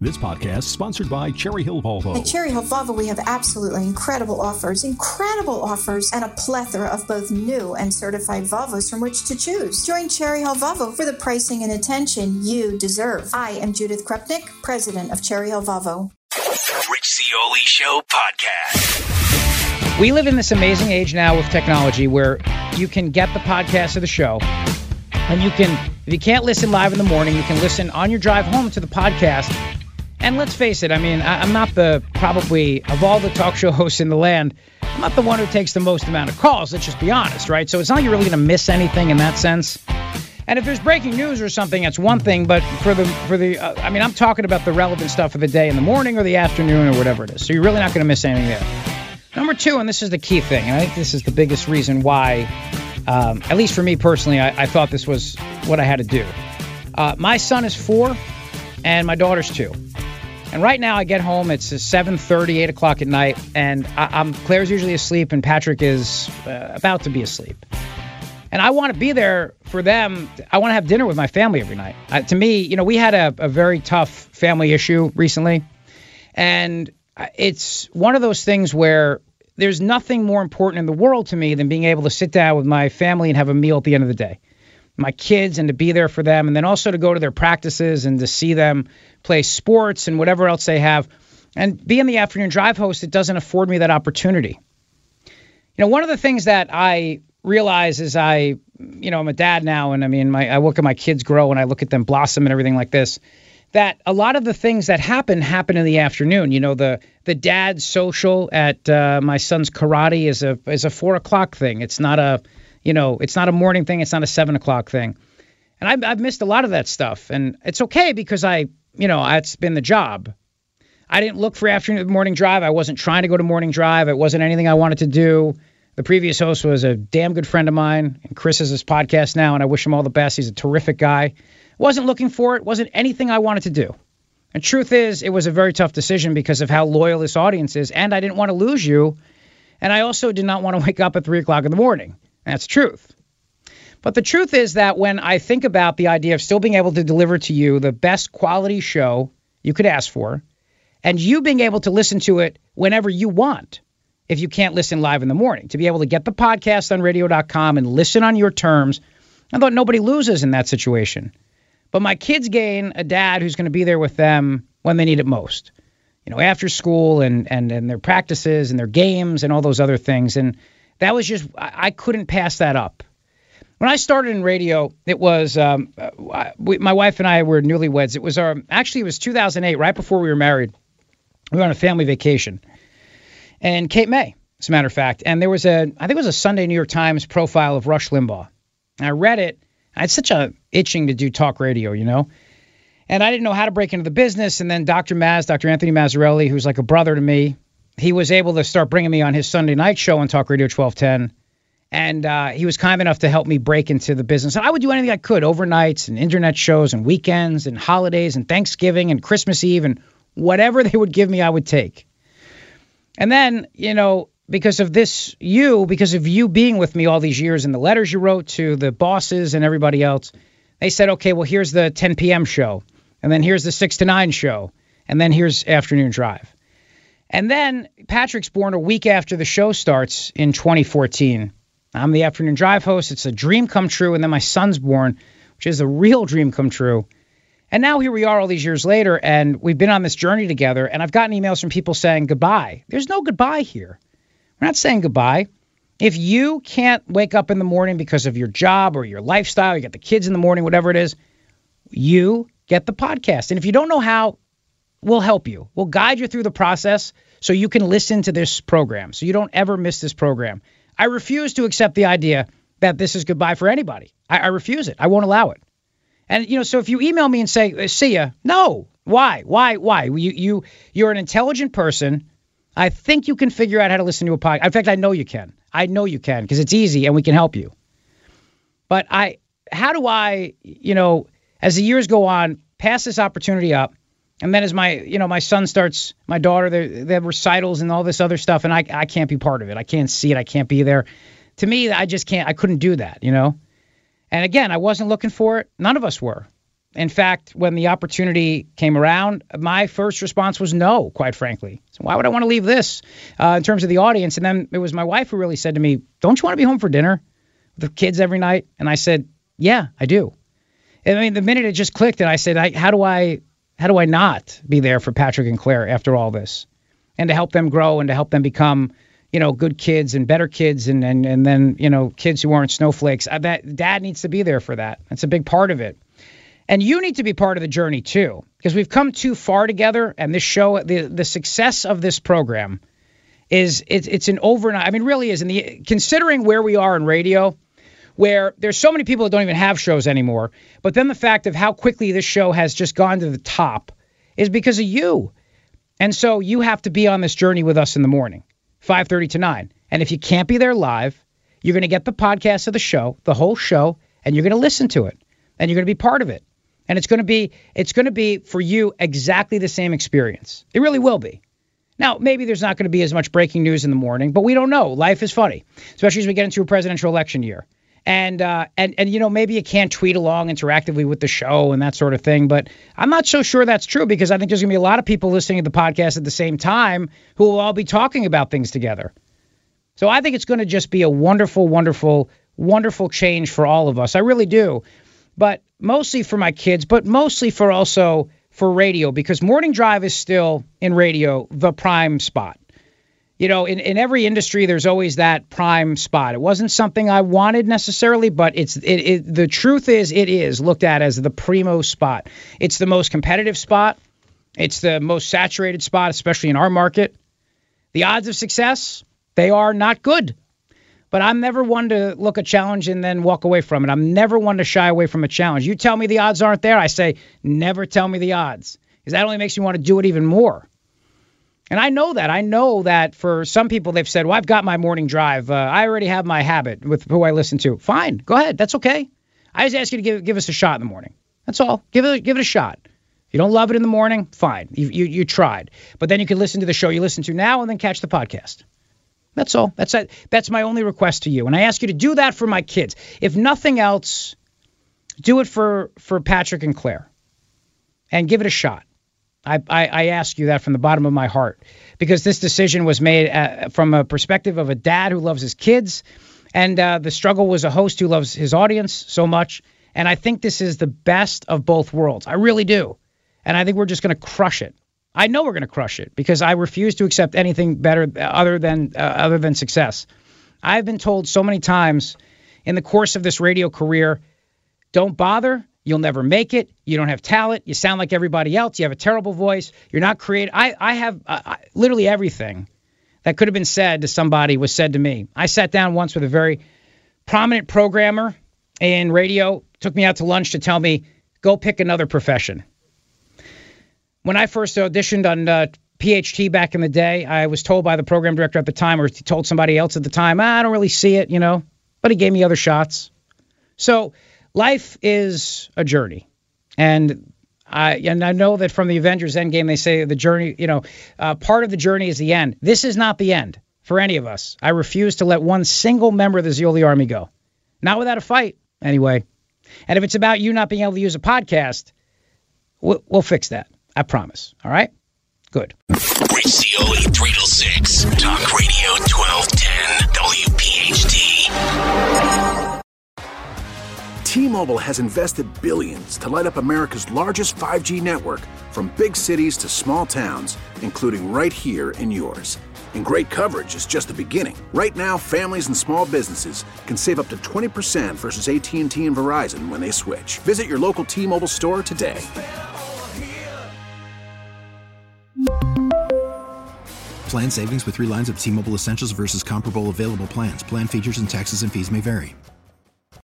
This podcast is sponsored by Cherry Hill Volvo. At Cherry Hill Volvo, we have absolutely incredible offers, and a plethora of both new and certified Volvos from which to choose. Join Cherry Hill Volvo for the pricing and attention you deserve. I am Judith Krupnik, president of Cherry Hill Volvo. Rich Zeoli Show podcast. We live in this amazing age now with technology where you can get the podcast of the show, and you can, if you can't listen live in the morning, you can listen on your drive home to the podcast. And let's face it, I mean, I'm not probably, of all the talk show hosts in the land, I'm not the one who takes the most amount of calls. Let's just be honest, right? So it's not like you're really going to miss anything in that sense. And if there's breaking news or something, that's one thing. But I'm talking about the relevant stuff of the day in the morning or the afternoon or whatever it is. So you're really not going to miss anything there. Number two, and this is the key thing, and I think this is the biggest reason why, at least for me personally, I thought this was what I had to do. My son is 4 and my daughter's 2. And right now I get home, it's 7:30, 8 o'clock at night, and Claire's usually asleep and Patrick is about to be asleep. And I want to be there for them. I want to have dinner with my family every night. To me, we had a very tough family issue recently. And it's one of those things where there's nothing more important in the world to me than being able to sit down with my family and have a meal at the end of the day. My kids, and to be there for them, and then also to go to their practices and to see them play sports and whatever else they have. And being the afternoon drive host, it doesn't afford me that opportunity. One of the things that I realize is I'm a dad now, and I mean, I look at my kids grow and I look at them blossom and everything like this, that a lot of the things that happen in the afternoon. The dad social at my son's karate is a 4 o'clock thing. It's not a it's not a morning thing. It's not a 7 o'clock thing. And I've missed a lot of that stuff. And it's okay because it's been the job. I didn't look for afternoon morning drive. I wasn't trying to go to morning drive. It wasn't anything I wanted to do. The previous host was a damn good friend of mine. And Chris is his podcast now, and I wish him all the best. He's a terrific guy. Wasn't looking for it. Wasn't anything I wanted to do. And truth is, it was a very tough decision because of how loyal this audience is. And I didn't want to lose you. And I also did not want to wake up at 3 o'clock in the morning. That's the truth. But the truth is that when I think about the idea of still being able to deliver to you the best quality show you could ask for, and you being able to listen to it whenever you want, if you can't listen live in the morning, to be able to get the podcast on radio.com and listen on your terms, I thought nobody loses in that situation. But my kids gain a dad who's going to be there with them when they need it most, after school and their practices and their games and all those other things. And that was just, I couldn't pass that up. When I started in radio, it was, my wife and I were newlyweds. It was 2008, right before we were married. We were on a family vacation in Cape May, as a matter of fact. And there was I think it was a Sunday New York Times profile of Rush Limbaugh. And I read it. I had such a itching to do talk radio, And I didn't know how to break into the business. And then Dr. Anthony Mazzarelli, who's like a brother to me, he was able to start bringing me on his Sunday night show on Talk Radio 1210. And he was kind enough to help me break into the business. And I would do anything I could, overnights and internet shows and weekends and holidays and Thanksgiving and Christmas Eve, and whatever they would give me, I would take. And then, because of you being with me all these years and the letters you wrote to the bosses and everybody else, they said, okay, well, here's the 10 p.m. show. And then here's the 6 to 9 show. And then here's Afternoon Drive. And then Patrick's born a week after the show starts in 2014. I'm the Afternoon Drive host. It's a dream come true. And then my son's born, which is a real dream come true. And now here we are all these years later, and we've been on this journey together. And I've gotten emails from people saying goodbye. There's no goodbye here. We're not saying goodbye. If you can't wake up in the morning because of your job or your lifestyle, you get the kids in the morning, whatever it is, you get the podcast. And if you don't know how, we'll help you. We'll guide you through the process so you can listen to this program, so you don't ever miss this program. I refuse to accept the idea that this is goodbye for anybody. I refuse it. I won't allow it. And, so if you email me and say, see ya, no. Why? You're an intelligent person. I think you can figure out how to listen to a podcast. In fact, I know you can. Because it's easy and we can help you. But how do I, as the years go on, pass this opportunity up? And then as my son starts, my daughter, the recitals and all this other stuff, and I can't be part of it. I can't see it. I can't be there. To me, I just can't. I couldn't do that, And again, I wasn't looking for it. None of us were. In fact, when the opportunity came around, my first response was no, quite frankly. So why would I want to leave this in terms of the audience? And then it was my wife who really said to me, don't you want to be home for dinner with the kids every night? And I said, yeah, I do. And I mean, the minute it just clicked, and I said, how do I not be there for Patrick and Claire after all this, and to help them grow and to help them become, good kids and better kids, and then, kids who aren't snowflakes. That dad needs to be there for that. That's a big part of it. And you need to be part of the journey too, because we've come too far together. And this show, the success of this program it's an overnight. I mean, really is. Considering where we are in radio, where there's so many people that don't even have shows anymore. But then the fact of how quickly this show has just gone to the top is because of you. And so you have to be on this journey with us in the morning, 5:30 to 9. And if you can't be there live, you're going to get the podcast of the show, the whole show, and you're going to listen to it, and you're going to be part of it. And it's going to be for you exactly the same experience. It really will be. Now, maybe there's not going to be as much breaking news in the morning, but we don't know. Life is funny, especially as we get into a presidential election year. And maybe you can't tweet along interactively with the show and that sort of thing. But I'm not so sure that's true, because I think there's going to be a lot of people listening to the podcast at the same time who will all be talking about things together. So I think it's going to just be a wonderful, wonderful, wonderful change for all of us. I really do. But mostly for my kids, but mostly for radio, because Morning Drive is still in radio the prime spot. In every industry, there's always that prime spot. It wasn't something I wanted necessarily, but the truth is it is looked at as the primo spot. It's the most competitive spot. It's the most saturated spot, especially in our market. The odds of success, they are not good. But I'm never one to look a challenge and then walk away from it. I'm never one to shy away from a challenge. You tell me the odds aren't there, I say, never tell me the odds, because that only makes me want to do it even more. And I know that. I know that for some people, they've said, well, I've got my morning drive. I already have my habit with who I listen to. Fine. Go ahead. That's okay. I just ask you to give us a shot in the morning. That's all. Give it a shot. If you don't love it in the morning, fine. You tried. But then you can listen to the show you listen to now and then catch the podcast. That's all. That's my only request to you. And I ask you to do that for my kids. If nothing else, do it for Patrick and Claire. And give it a shot. I ask you that from the bottom of my heart, because this decision was made from a perspective of a dad who loves his kids, and the struggle was a host who loves his audience so much. And I think this is the best of both worlds. I really do. And I think we're just going to crush it. I know we're going to crush it, because I refuse to accept anything better other than success. I've been told so many times in the course of this radio career, don't bother. You'll never make it. You don't have talent. You sound like everybody else. You have a terrible voice. You're not creative. I have literally everything that could have been said to somebody was said to me. I sat down once with a very prominent programmer in radio, took me out to lunch to tell me, go pick another profession. When I first auditioned on PHT back in the day, I was told by the program director at the time, or he told somebody else at the time, I don't really see it, but he gave me other shots. So life is a journey. And I know that from the Avengers Endgame, they say the journey, part of the journey is the end. This is not the end for any of us. I refuse to let one single member of the Zeoli Army go. Not without a fight, anyway. And if it's about you not being able to use a podcast, we'll fix that. I promise. All right? Good. Rich Zeoli, 3 till 6. Talk Radio 1210 WPHT. T-Mobile has invested billions to light up America's largest 5G network, from big cities to small towns, including right here in yours. And great coverage is just the beginning. Right now, families and small businesses can save up to 20% versus AT&T and Verizon when they switch. Visit your local T-Mobile store today. Plan savings with 3 lines of T-Mobile Essentials versus comparable available plans. Plan features and taxes and fees may vary.